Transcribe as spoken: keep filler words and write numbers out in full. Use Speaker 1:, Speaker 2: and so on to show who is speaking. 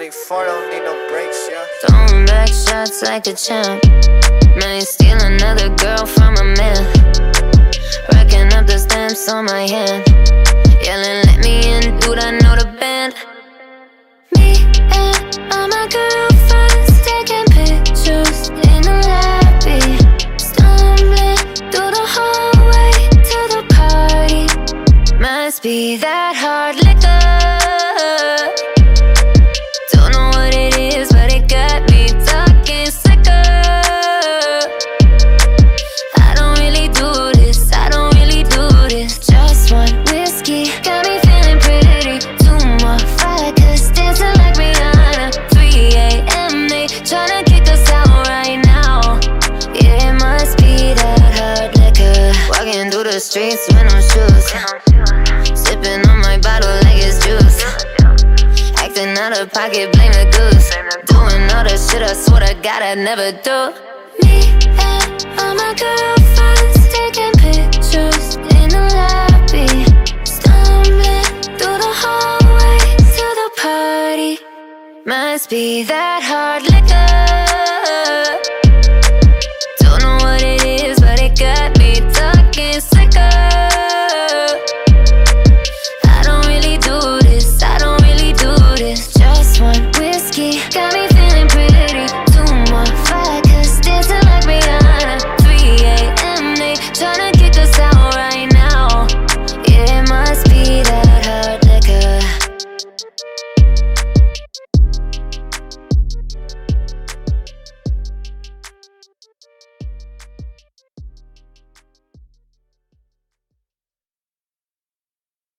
Speaker 1: ninety-four don't need no brakes, yeah.
Speaker 2: Throwing back shots like a champ. Man, steal another girl from a man. Racking up the stamps on my hand. Yelling, let me in, dude, I know the band. Me and all my girlfriends taking pictures in the lobby. Stumbling through the hallway to the party. Must be that hard liquor. Don't know what it is, but it got me talking slicker. I don't really do this, I don't really do this. Just one whiskey, got me feeling pretty. Two more vodkas, dancing like Rihanna. three A M they tryna kick us out right now. Yeah, it must be that hard liquor. Walking through the streets with no shoes, sipping on my bottle like it's juice. Acting out of pocket, blame the goose. Doing all the shit I swore to God I'd never do. Me and all my girlfriends taking pictures in the lobby. Stumbling through the hallway to the party. Must be that